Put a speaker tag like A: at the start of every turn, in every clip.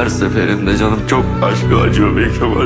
A: her seferinde canım çok başka acıyor be Kemal.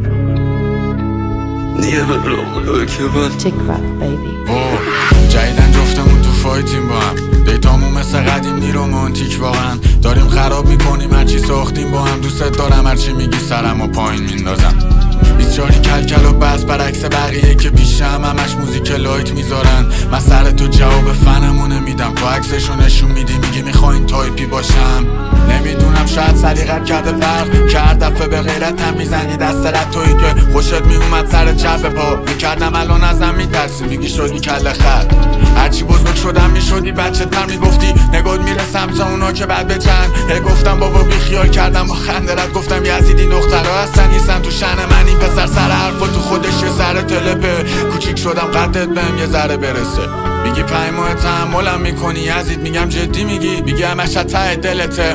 A: Niye böyle oluyor Kemal?
B: Chick rap baby.
C: جدیدن جفتمون تو فایتیم با هم، دیتامون مثل قدیم رومانتیک واقعا. داریم خراب میکنیم هرچی ساختیم با هم. دوست دارم هرچی میگی سرم و پایین میندازم. 24 کلکل و بس برعکس بقیه که پیشم همش موزیک لایت میذارن. من سر تو جواب فنمو نمیدم، تو عکسشو نشون میدی میگی میخواین تایپی باشم. نمیدونم شاید سلیقت کرده فرق کرد، دفعه به غیرتم میزنی دست رد تویی که خوشت میومد سر چپ پا میکردم. الان ازم میترسی میگی شدی کله خر. هرچی بزرگ شدم میشدی بچه تر میگفتی نگات میره سمت اونا که بعد بچن. گفتم بابا بی خیال کردم با خندرت گفتم یزیدی دخترها هستن نیستن تو شن من. این پسر سر حرفا تو خودش یه ذره تلپه. کوچیک شدم قدت بهم یه ذره برسه. میگی 5 ماه تحملم میکنی یزید، میگم جدی میگی همش از ته دلته.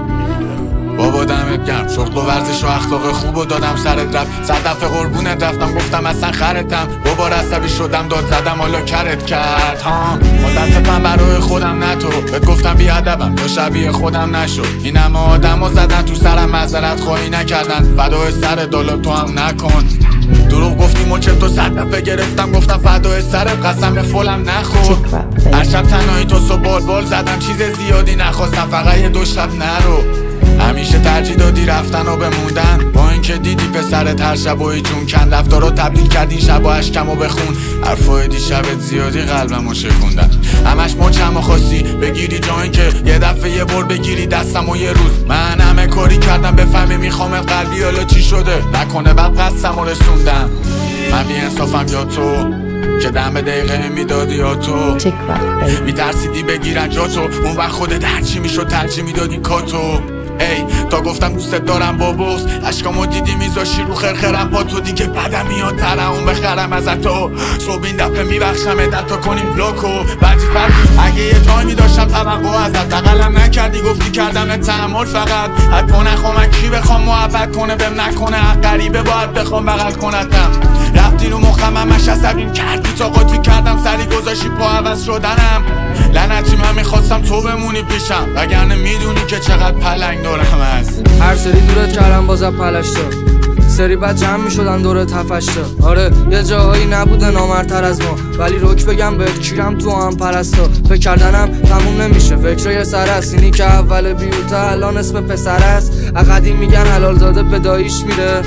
C: بابا دمت گرم، شغل و ورزش و اخلاق خوب و دادم سرت رفت. 100 دفعه قربونت رفتم گفتم اصلا خرتم. بابا عصبی شدم داد زدم حالا کرت کرد ها. متاسفم برای خودم نه تو، بهت گفتم بیادبم یا شبیه خودم نشو. این همه آدمو زدن تو سرم معذرت خواهی نکردن. فدای سر دالا تو هم نکن. دروغ گفتیم و چه تو 100 دفعه گرفتم گفتم فدای سرت قسم فولم نخور. هر شب تنهایی تو صبح بال زدم چیز زیادی نخواستم فقط یه 2 شب نرو. همیشه ترجیح دادی رفتن و بموندن، با اینکه دیدی پسرت هر شب و جون کن. رفتارو تبدیل کردین شب و اشکم و بخون. حرفای دیشبت زیادی قلبمو شکوندن. همش مچمو خواستی بگیری جایی که یه دفعه یه بار بگیری دستم و یه روز. من همه کاری کردم بفهمی میخوامت قلبی حالا چی شده. نکنه بعد قصدمو رسوندم. من بی انصافم یا تو که دم دقیقه میدادی یا تو میترسیدی بگیرن جا تو. اون وقت خودت هرچی میشد ترجیح میدادی کاتو. ای تا گفتم دوست دارم با بغض اشکامو دیدی میذاشی رو خرخرم با تو. دیگه بدم میاد ترمون بخرم ازت تو. صبح این دفعه میبخشم تا کنیم بلوکو. بعضی فرد اگه یه تایمی داشتم توقع ازت بغلم نکردی گفتی کردم تحمل فقط. حتی نخوام من کی بخوام محبت کنه بهم نکنه. حق غریبه باید بخوام بغل کنتم. رفتی رو مخم همش عصبیم کردی تا قاطی کردم سری گذاشی پا عوض شدنم. لعنتی من میخواستم تو بمونی پیشم وگرنه میدونی که چقدر پلنگ دورم هست.
D: هر سری دورت کردم بازم پلشتا، سری بعد جمع میشدن دورت هفشتا. آره یه جاهایی نبوده نامرتر از ما، ولی روک بگم بهت کیرم تو هم پرستا. فکر کردنم تموم نمیشه، فکر یه سر است. اینی که اول بیوتا الان اسم پسر است. قدیم میگن حلال زاده به داییش میره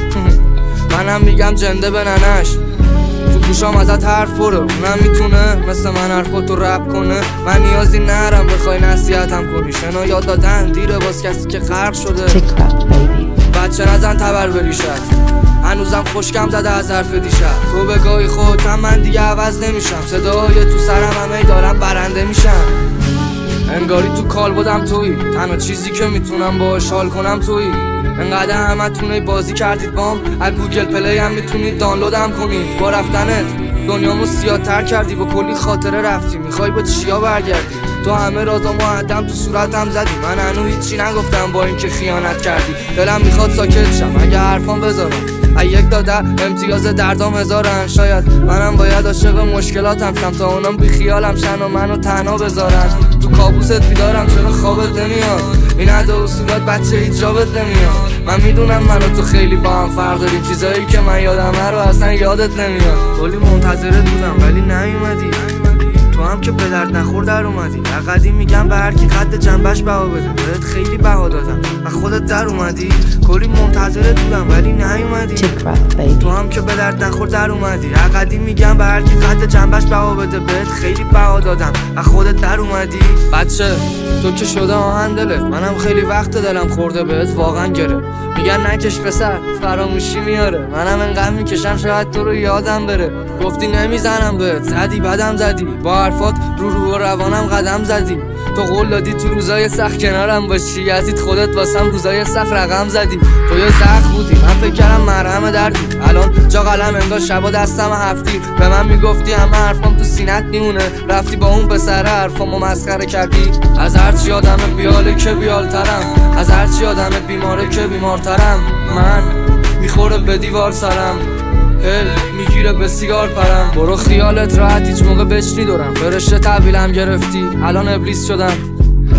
D: منم میگم جنده به ننش. تو گوشام ازت حرف برو، اونم میتونه مثل من حرفاتو رپ کنه. من نیازی نرم بخوای نصیحتم کنی. شنا یاد دادن دیره باز کسی که غرق شده. بچه نزن تبر بریشت، هنوزم خوشکم زده از حرف دیشب. تو بگاهی خودم من دیگه عوض نمیشم. صدای تو سرم همه دارم برنده میشم. انگاری تو کال بودم تویی، تنها چیزی که میتونم باهاش حال کنم تویی. انقدر همتونه بازی کردید بام، از گوگل پلی هم میتونید دانلودم کنید. با رفتنت دنیامو سیاه‌تر کردی، با کلی خاطره رفتی میخوای با چیا برگردی. تو همه رازامو عدم تو صورتم زدی، من هنوز هیچی نگفتم با اینکه خیانت کردی. دلم میخواد ساکت شم اگه حرفام بذارم. یک داده امتیاز دردام هزارن. شاید منم باید عاشق مشکلاتم شم تا اونم بی خیالم شن و منو تنها بذارن. تو کابوست بیدارم چرا خوابت نمیاد؟ این عدا اصولات بچه هیچ جابت نمیاد. من میدونم منو تو خیلی با هم فرق داریم، چیزایی که من یادمه رو اصلا یادت نمیاد. کلی منتظرت بودم ولی نیومدی، تو هم که به درد نخور در اومدی. قدیم میگم به هر کی قد جنبش بها بده، بهت خیلی بها دادم و خودت در اومدی. کلی منتظرت بودم ولی نیومدی، تو هم که به درد نخور در اومدی. قدیم میگم به هر کی قد جنبش بها بده، بهت خیلی بها دادم و خودت در اومدی. بچه تو که شده آهن دلت، منم خیلی وقت دلم خورده بهت واقعا گره. میگن نکش پسر فراموشی میاره، منم انقدر میکشم شاید تو رو یادم بره. گفتی نمیزنم بهت، زدی بدم زدی، با حرفات رو و روانم قدم زدی. تو قول دادی تو روزای سخت کنارم باشی، یزید خودت واسم روزای سخت رقم زدی. تو یه سخت بودی من فکر کردم مرهم دردی، الان جا قلم انگار شبا دستم هفتی. به من میگفتی همه حرفام تو سینت میمونه، رفتی با اون پسر حرفامو مسخره کردی. از هرچی آدم بیاله که بیالترم، از هرچی آدم بیماره که بیمارترم. من میخوره به دیوار سرم، هل میگیره به سیگار پرم. برو خیالت راحت هیچ موقع بچنی دورم، فرشته تحویلم گرفتی الان ابلیس شدم.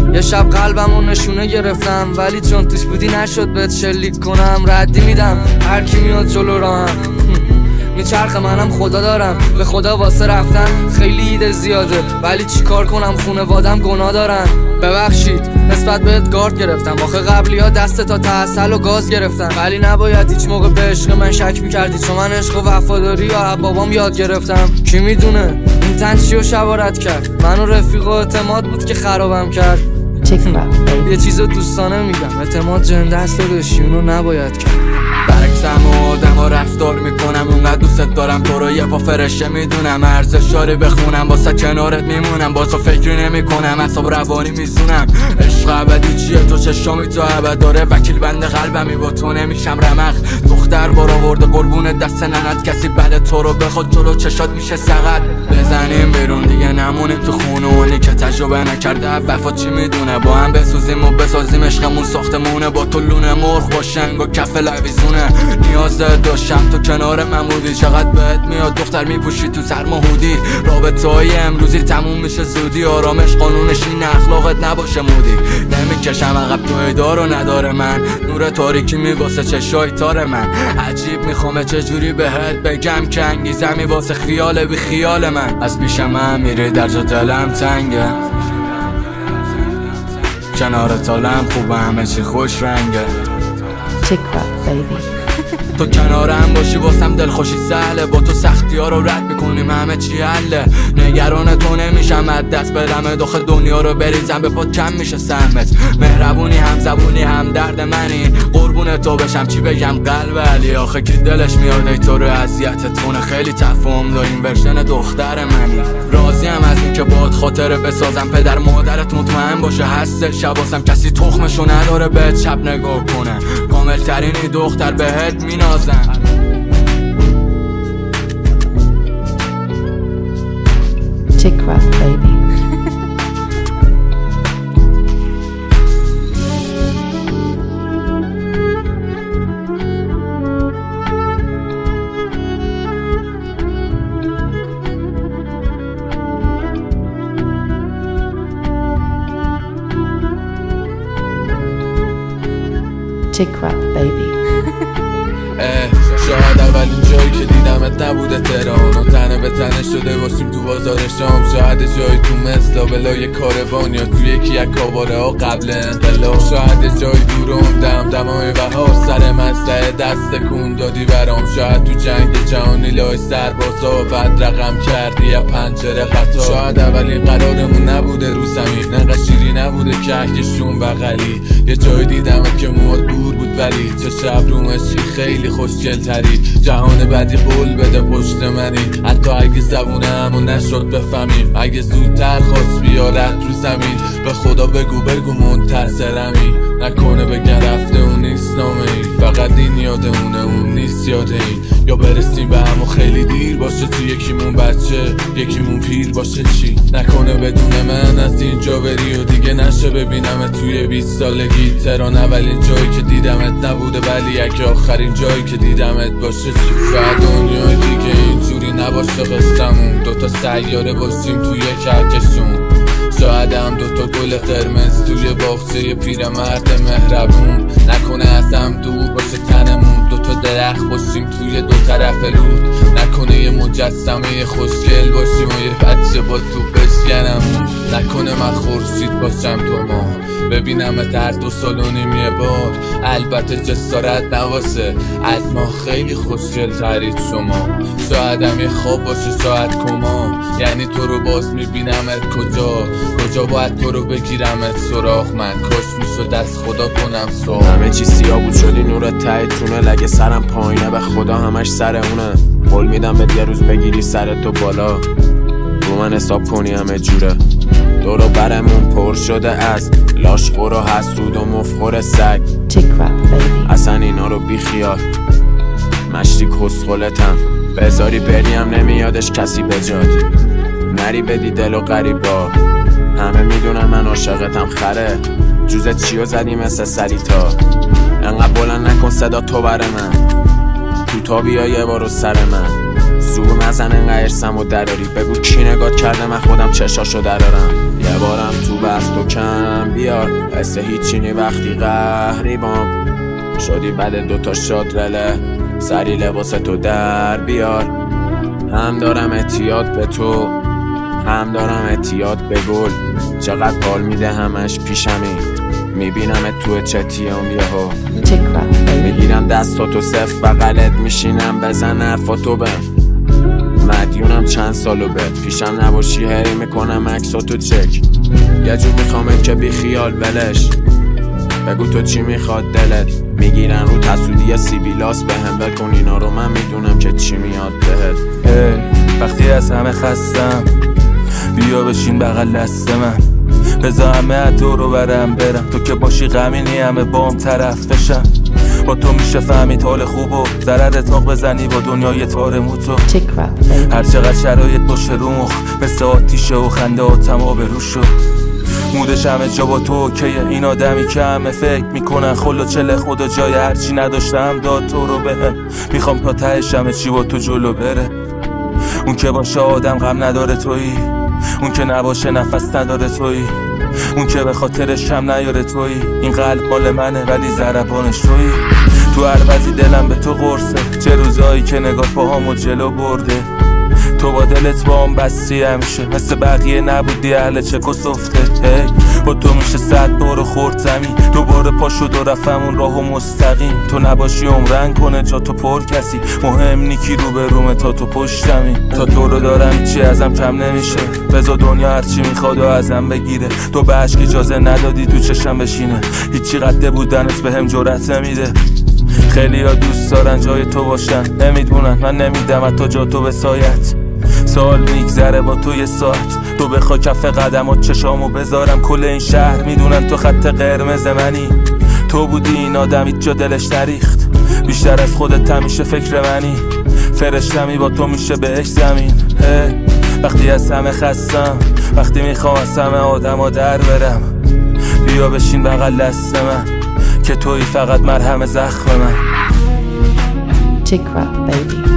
D: یه شب قلبمو نشونه گرفتم، ولی چون توش بودی نشد بهت شلیک کنم. ردی میدم هر کی میاد جلو راهم، میچرخه منم خدا دارم. به خدا واسه رفتن خیلی ایده زیاده، ولی چی کار کنم خونوادم گناه دارن. ببخشید نسبت بهت گارد گرفتم، آخه قبلی ها دست تا تحصل و گاز گرفتم. ولی نباید هیچ موقع به عشق من شک میکردی، چون من عشق و وفاداری و بابام یاد گرفتم. کی میدونه این تن چیو شبارت کرد، من و رفیق و اعتماد بود که خرابم کرد. یه چیزو دوستانه میگم، اعتماد جنده است داداشی، اونو نباید کرد.
C: برعکسم و آدم ها رفتار میکنم، اونقدر دوست دارم تو رو یه پا فرشه میدونم. ارزش شاره بخونم واسه کنارت میمونم، با تو فکری نمیکنم، اعصاب روانی میزونم. عشق ابدی چیه تو چشامی تو ابد داره، وکیل بند قلبمی با تو نمیشم رمق. دختر بار آورده قربون دست ننت، کسی بعد تو رو بخواد جلو چشات میشه سقط. بزنیم بیرون دیگه نمونیم تو خونه، اونی که تجربه نکرده وفا چی میدونه. با هم بسوزیم و بسازیم عشقمون ساختمونه، با تو لونه مرغ با شنگ و کف لویزونه. نیاز داشتم تو کنار من بودی، چقدر بهت میاد دختر میپوشی تو سرما هودی. رابطه های امروزی تموم میشه زودی، آرامش قانونش این اخلاقت نباشه مودی. نمیکشم عقب تو ایدارو نداره من، نور تاریکی میواسه چشای تار من. عجیب میخوامه چجوری بهت بگم که انگیزمی واسه خیال بی خیال من. از پیش من میری در جا دلم تنگه، کنارت حالم خوبه همه چی خوش رنگه. تو کنارم باشی واسم دلخوشی سهله، با تو سختی ها رو رد میکنیم همه چی حله. نگران تو نمیشم از دست بدم، داخل دنیا رو بریزم به پات کم میشه سهمت. مهربونی هم زبونی هم درد منی، قربون تو بشم چی بگم قلب علی. آخه کی دلش میاد ای تو رو اذیتت کنه، خیلی تفاهم داریم ورژن دختر منی. راضیم از این که باهات خاطره بسازم، پدر مادرت مطمئن باشه هستش شباسم. کسی تخمشو نداره بهت شب نگاه کنه، کامل ترینی دختر بهت مینازم.
B: Chick rap, baby. Chick rap, baby.
C: شاید اولین جایی که دیدمت نبوده تهران و تنه به تنه شده باشیم تو بازار شام. شاید جایی تو مثل بلای کاروان یا تو یکی از کاباره ها قبل انقلاب. شاید جایی دورم دمای بهار سر مسئله دست کن دادی برام. شاید تو جنگ جهانی لای سربازا بعد رقم کردی یا پنجره قطار. شاید اولین قرارمون نبوده رو زمین، انقدر شیری نبوده کهکشون بغلی. یه جایی دیدمت که موهات دور بود ولی چه شب رومشی خیلی خوشگل تری. جهان بعدی قول بده پشت منی، حتی اگه زبونمو نشد بفهمیم. اگه زودتر خواست بیارت رو زمین، به خدا بگو منتظرمی. نکنه بگن رفته اون نیست نامه ای، فقط این یادمونه اون نیست یاد این. یا برسیم به همو خیلی دیر باشه، تو یکیمون بچه یکیمون پیر باشه. چی نکنه بدون من از اینجا بری و دیگه نشه ببینمت توی 20 سالگی. تهران اولین جایی که دیدمت نبوده، ولی اگه آخرین جایی که دیدمت باشه. چی شاید دنیای دیگه اینجوری نباشه قصه‌مون، دوتا سیاره باشیم توی کهکشون. شاید هم دوتا گل قرمز توی باغچه پیرمرد مهربون. نکنه از هم دور باشه تنمون، دوتا درخت باشیم توی دو طرف رود. نکنه یه مجسمه خوشگل باشیم و یه بچه با تو بشکنمون. نکنه من خورشید باشم تو ما، ببینم در 2 سال و نیم یه بار. البته جسارت نواسه، از ما خیلی خوشگل ترید شما. شاید هم یه خواب باشه شاید کما، یعنی تو رو باز میبینمت کجا باید تو رو بگیرمت سراغ. من کاش میشد از خدا کنم سوال.
E: همه چی سیاه بود شدی نورت ته تونه، لگه سرم پایینه به خدا همش سر اونه. قول میدم به یه روز بگیری سرتو بالا، رو من حساب کنی همه جوره. دورو برمون پر شده از لاشخور و حسود و مفخور سگ. اصلا اینا رو بی خیال، مشتی کسخلتم بذاری بریم نمیادش کسی بجاد. نری بدی دل و غریبا، همه میدونن من عاشقتم خره. جوزت چیو زدی مثل سریتا، انقدر بلند نکن صدا تو بر من. تو تا بیا یه بارو سر من، زور نزن انقدر ارسم و دراری. بگو کی نگات کرده من خودم چشاشو درارم. یه بارم تو بست و کم بیار، حس هیچی نی وقتی قهری بام شدی. بعد دوتا شاد رله سری لباس تو در بیار. هم دارم اعتیاد به تو، هم دارم اعتیاد به گل. چقدر حال میده همش پیشمی، میبینم تو چتیام یهو.
B: Tick rap baby.
E: میگیرم دستاتو صف بغلت میشینم بزن حرفاتو بهم. مدیونم چند سالو بهت، پیشم نباشی هری میکنم عکساتو چک. یه جور میخوام که بی خیال ولش. بگو تو چی میخواد دلت. میگیرن رو تسودی سیبیلاس بهم. بکن اینا رو من میدونم که چی میاد بهت.
F: وقتی از همه خستم بیا بشین بغل دست من. بذار همه دورو برم برم. تو که باشی غمینی همه بام طرف بشم. با تو میشه فهمید حال خوب و ضرر تاق بزنی با دنیای تار موتو.
B: Tick rap baby.
F: هر چقدر شرایط باشه رو مخ مثل آتیشه و خنده آتم آب رو شد. مودش همه جا با تو اوکیه. این آدمی که همه فکر میکنن خلو چله خدا جای هرچی نداشتم داد تو رو بهم. میخوام تا تهش همه چی با تو جلو بره. اون که باشه آدم غم نداره تویی، اون که نباشه نفس نداره تویی، اون که به خاطرش هم نیاره تویی. این قلب مال منه ولی ضربانش تویی. تو هر وضعی دلم به تو قرصه. چه روزایی که نگاه پاهامو جلو برده. تو با دلت با هم بستی همیشه، مثل بقیه نبودی اهل چک و سفته. با تو میشه 100 بار خورد زمین. دوباره پا شد و رفتم اون راهو مستقیم. تو نباشی عمرن کنه جا تو پر کسی. مهم نیکی رو به رومه تا تو پشتمی. تا تو رو دارم هیچی ازم کم نمیشه. بذار دنیا هرچی میخواد و ازم بگیره. تو به عشق اجازه ندادی تو چشم بشینه. هیچی قده بودنت بهم جرأت نمیده. خیلی ها دوست دارن جای تو باشن، نمیدونن من نمیدم حتی جا تو به سایت. سال میگذره با تو یه ساعت. تو بخوای کف قدمات چشامو بذارم. کل این شهر میدونن تو خط قرمز منی. تو بودی این آدم هیچ جا دلش نریخت. بیشتر از خودت همیشه فکر منی. فرشتمی با تو میشه بهش زمین. وقتی از همه خستم، وقتی میخوام از همه آدما در برم. بیا بشین بغل دست من که تویی فقط مرهم زخم من.
B: Tick rap baby.